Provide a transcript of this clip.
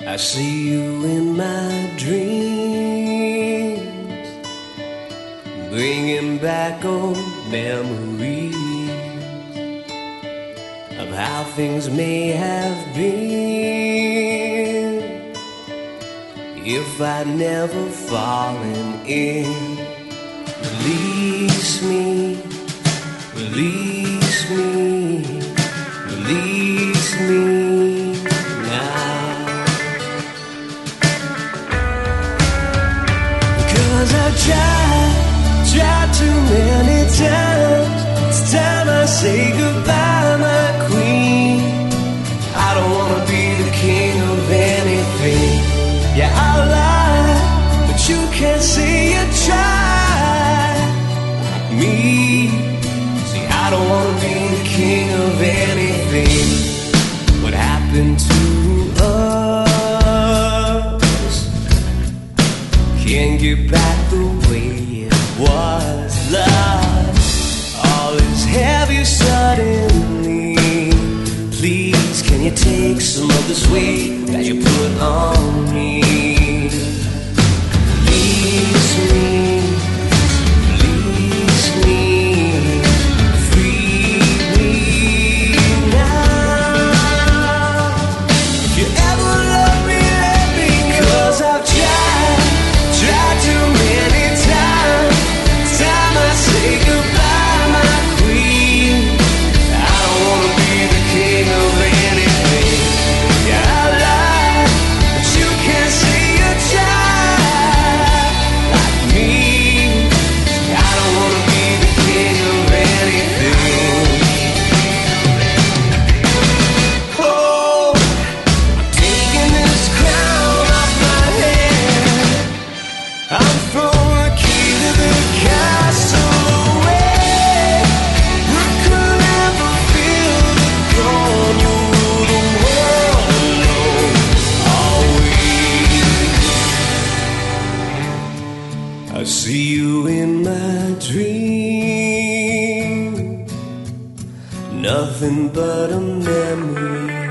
I see you in my dreams, bringing back old memories of how things may have been if I'd never fallen in. Release me, release me, release me now. 'Cause I've tried too many times. It's time I say goodbye, my queen. I don't wanna be the king of anything. Yeah, I'll lie, but you can't say you tried like me. See, I don't wanna be the king of anything. What happened to us can't get back the way it was. Love, all is heavy suddenly. Please, can you take some of this weight that you put on me? Release me, release me, free me now. If you ever love me, let me go. 'Cause I've tried too many times. It's time I say goodbye, my queen. I don't wanna be the king of anything. Yeah, I lie, but you can't say you tried like me. I don't wanna be the king of anything. Oh, I'm taking this crown off my head. I'm throwing the key to the castle away. I could never feel the throne. You rule the world alone, always. I see you in my dream, nothing but a memory.